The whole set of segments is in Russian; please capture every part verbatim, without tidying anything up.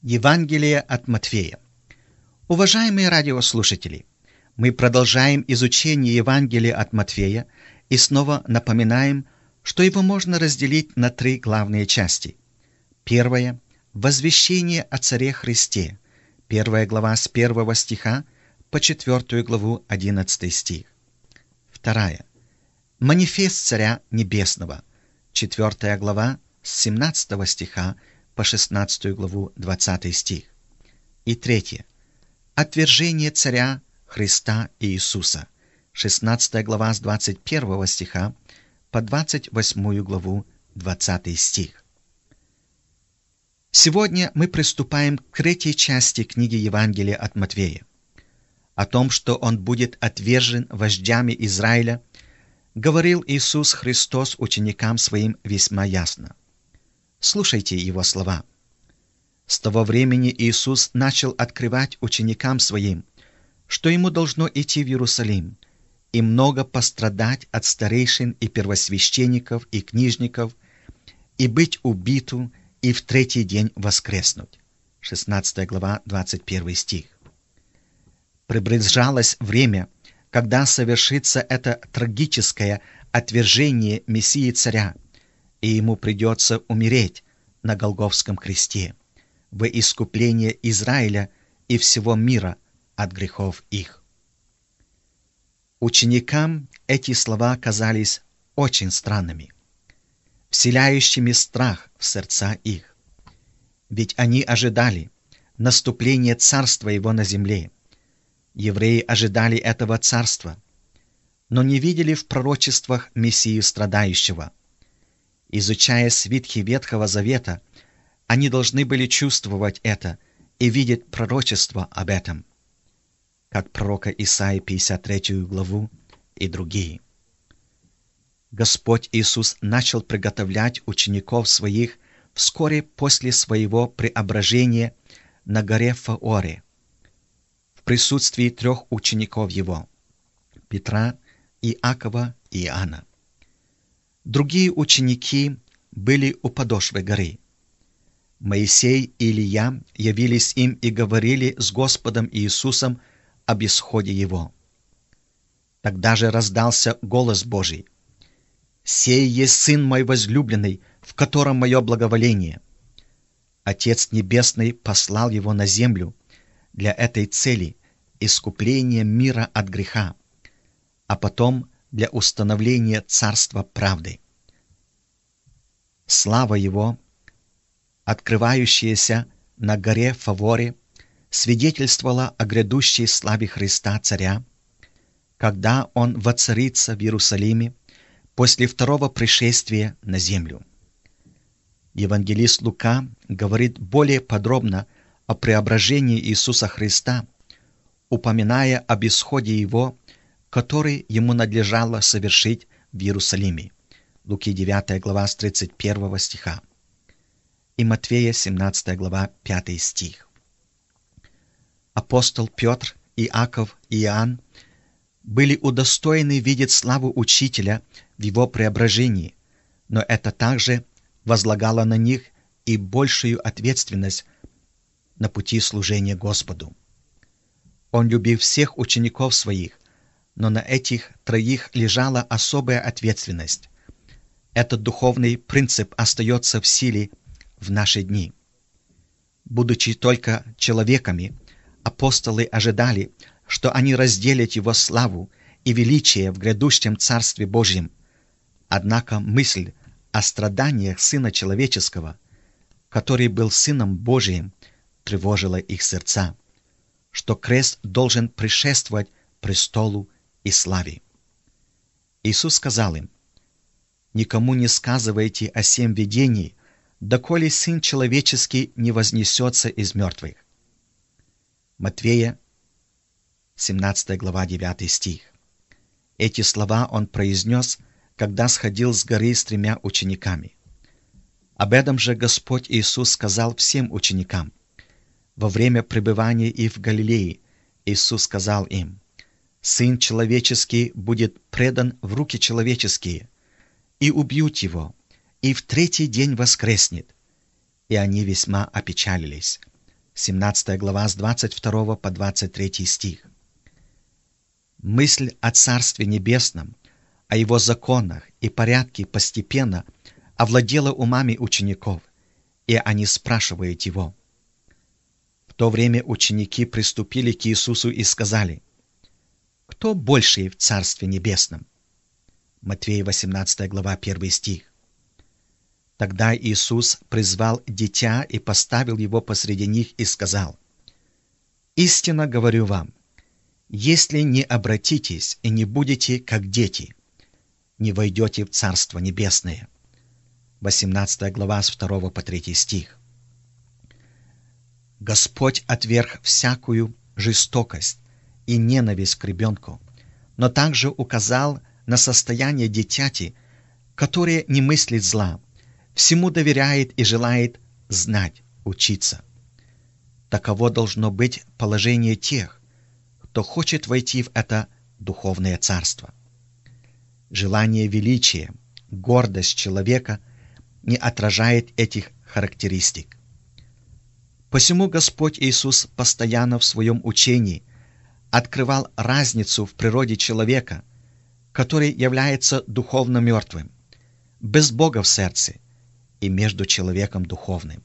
Евангелие от Матфея. Уважаемые радиослушатели, мы продолжаем изучение Евангелия от Матфея и снова напоминаем, что его можно разделить на три главные части. Первая – возвещение о Царе Христе, первая глава с первого стиха по четвертую главу одиннадцатый стих. Вторая – манифест Царя Небесного, четвертая глава с семнадцатого стиха по шестнадцатую главу двадцатый стих. И третье – отвержение Царя Христа Иисуса, шестнадцатая глава с двадцать первого стиха по двадцать восьмую главу двадцатый стих. Сегодня мы приступаем к третьей части книги Евангелия от Матфея. О том, что он будет отвержен вождями Израиля, говорил Иисус Христос ученикам своим весьма ясно. Слушайте его слова. С того времени Иисус начал открывать ученикам своим, что ему должно идти в Иерусалим и много пострадать от старейшин и первосвященников и книжников, и быть убиту, и в третий день воскреснуть. шестнадцатая глава, двадцать первый стих. Приближалось время, когда совершится это трагическое отвержение Мессии Царя, и ему придется умереть на Голгофском кресте во искупление Израиля и всего мира от грехов их. Ученикам эти слова казались очень странными, вселяющими страх в сердца их. Ведь они ожидали наступления царства его на земле. Евреи ожидали этого царства, но не видели в пророчествах Мессию страдающего. Изучая свитки Ветхого Завета, они должны были чувствовать это и видеть пророчество об этом, как пророка Исаии пятьдесят третью главу и другие. Господь Иисус начал приготовлять учеников своих вскоре после своего преображения на горе Фаоре, в присутствии трех учеников его – Петра, Иакова и Иоанна. Другие ученики были у подошвы горы. Моисей и Илия явились им и говорили с Господом Иисусом об исходе его. Тогда же раздался голос Божий: «Сей есть Сын мой возлюбленный, в котором мое благоволение». Отец Небесный послал его на землю для этой цели – искупления мира от греха, а потом для установления царства правды. Слава его, открывающаяся на горе Фаворе, свидетельствовала о грядущей славе Христа Царя, когда Он воцарится в Иерусалиме после второго пришествия на землю. Евангелист Лука говорит более подробно о преображении Иисуса Христа, упоминая об исходе Его, который Ему надлежало совершить в Иерусалиме. Луки девятая глава с тридцать первого стиха. И Матфея семнадцатая глава пятый стих. Апостол Петр, Иаков и Иоанн были удостоены видеть славу Учителя в Его преображении, но это также возлагало на них и большую ответственность на пути служения Господу. Он любил всех учеников своих, но на этих троих лежала особая ответственность. Этот духовный принцип остается в силе в наши дни. Будучи только человеками, апостолы ожидали, что они разделят Его славу и величие в грядущем Царстве Божьем. Однако мысль о страданиях Сына Человеческого, который был Сыном Божиим, тревожила их сердца, что крест должен предшествовать престолу и славе. Иисус сказал им: «Никому не сказывайте о сем видении, доколе Сын Человеческий не вознесется из мертвых». Матфея, семнадцатая глава, девятый стих. Эти слова Он произнес, когда сходил с горы с тремя учениками. Об этом же Господь Иисус сказал всем ученикам. Во время пребывания их в Галилее Иисус сказал им: «Сын Человеческий будет предан в руки человеческие, и убьют Его, и в третий день воскреснет». И они весьма опечалились. семнадцатая глава с двадцать второго по двадцать третий стих. Мысль о Царстве Небесном, о Его законах и порядке постепенно овладела умами учеников, и они спрашивают Его. В то время ученики приступили к Иисусу и сказали: «Кто больший в Царстве Небесном?» Матфея восемнадцатая глава первый стих. Тогда Иисус призвал дитя и поставил его посреди них и сказал: «Истинно говорю вам, если не обратитесь и не будете как дети, не войдете в Царство Небесное». восемнадцатая глава с второго по третий стих. Господь отверг всякую жестокость и ненависть к ребенку, но также указал на состояние дитяти, которое не мыслит зла, всему доверяет и желает знать, учиться. Таково должно быть положение тех, кто хочет войти в это духовное царство. Желание величия, гордость человека не отражает этих характеристик. Посему Господь Иисус постоянно в своем учении открывал разницу в природе человека, который является духовно мертвым, без Бога в сердце, и между человеком духовным.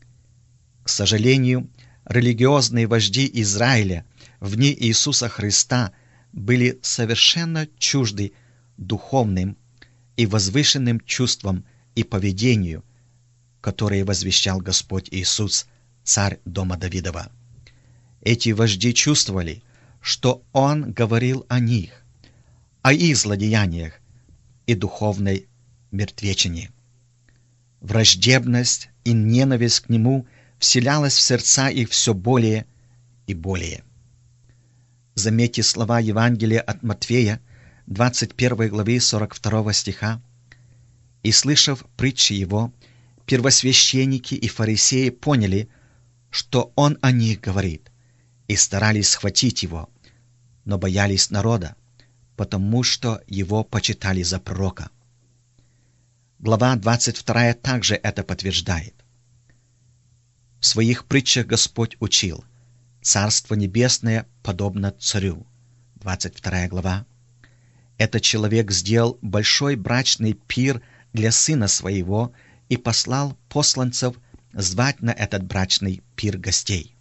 К сожалению, религиозные вожди Израиля в дни Иисуса Христа были совершенно чужды духовным и возвышенным чувствам и поведению, которые возвещал Господь Иисус, царь дома Давидова. Эти вожди чувствовали, что Он говорил о них, о их злодеяниях и духовной мертвечине. Враждебность и ненависть к Нему вселялась в сердца их все более и более. Заметьте слова Евангелия от Матфея, двадцать первой главы сорок второго стиха. «И, слышав притчи Его, первосвященники и фарисеи поняли, что Он о них говорит, и старались схватить Его, но боялись народа, потому что Его почитали за пророка». Глава двадцать вторая также это подтверждает. В своих притчах Господь учил: «Царство Небесное подобно царю». двадцать вторая глава. Этот человек сделал большой брачный пир для сына своего и послал посланцев звать на этот брачный пир гостей.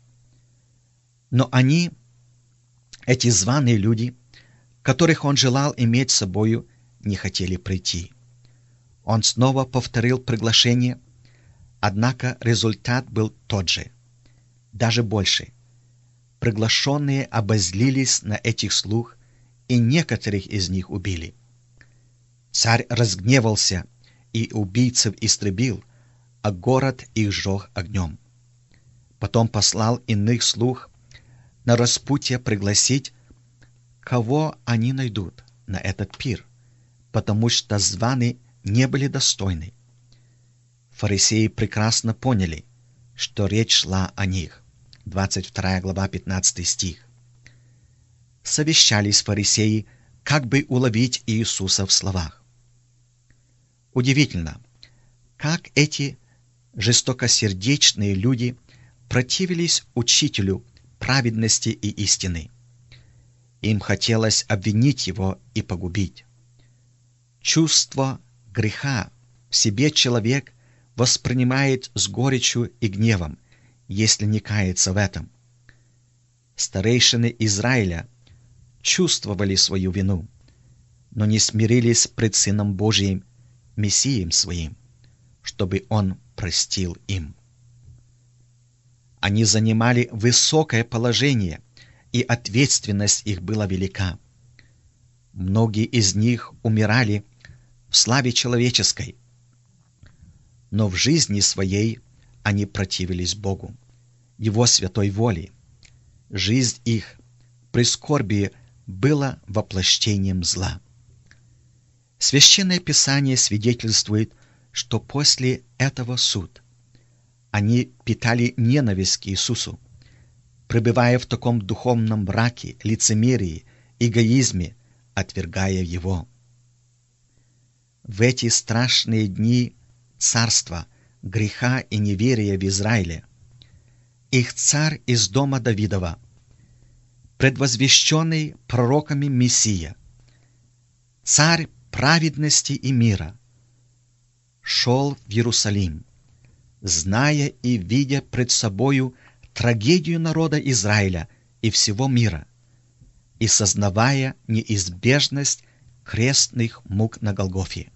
Но они, эти званые люди, которых он желал иметь с собою, не хотели прийти. Он снова повторил приглашение, однако результат был тот же, даже больше. Приглашенные обозлились на этих слуг, и некоторых из них убили. Царь разгневался и убийцев истребил, а город их сжег огнем. Потом послал иных слуг на распутье пригласить, кого они найдут на этот пир, потому что званые не были достойны. Фарисеи прекрасно поняли, что речь шла о них. двадцать вторая глава, пятнадцатый стих. Совещались фарисеи, как бы уловить Иисуса в словах. Удивительно, как эти жестокосердечные люди противились учителю праведности и истины. Им хотелось обвинить его и погубить. Чувство греха в себе человек воспринимает с горечью и гневом, если не кается в этом. Старейшины Израиля чувствовали свою вину, но не смирились пред Сыном Божиим, Мессией своим, чтобы Он простил им. Они занимали высокое положение, и ответственность их была велика. Многие из них умирали в славе человеческой, но в жизни своей они противились Богу, Его святой воле. Жизнь их при скорби была воплощением зла. Священное Писание свидетельствует, что после этого суд они питали ненависть к Иисусу, пребывая в таком духовном мраке, лицемерии, эгоизме, отвергая Его. В эти страшные дни царства, греха и неверия в Израиле их царь из дома Давидова, предвозвещенный пророками Мессия, царь праведности и мира, шел в Иерусалим, зная и видя пред собою трагедию народа Израиля и всего мира, и сознавая неизбежность крестных мук на Голгофе.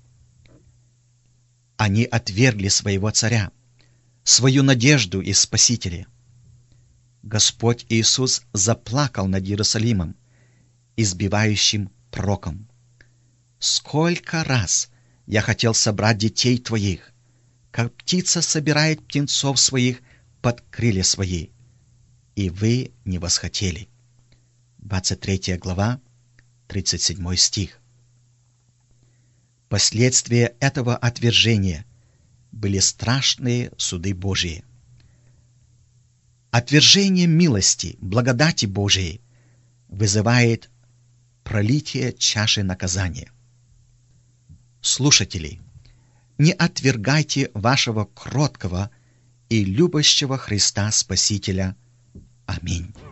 Они отвергли своего царя, свою надежду и Спасителя. Господь Иисус заплакал над Иерусалимом, избивающим пророком. «Сколько раз я хотел собрать детей твоих, как птица собирает птенцов своих под крылья свои, и вы не восхотели». двадцать третья глава, тридцать седьмой стих. Последствия этого отвержения были страшные суды Божии. Отвержение милости, благодати Божией вызывает пролитие чаши наказания. Слушатели, не отвергайте вашего кроткого и любящего Христа Спасителя. Аминь.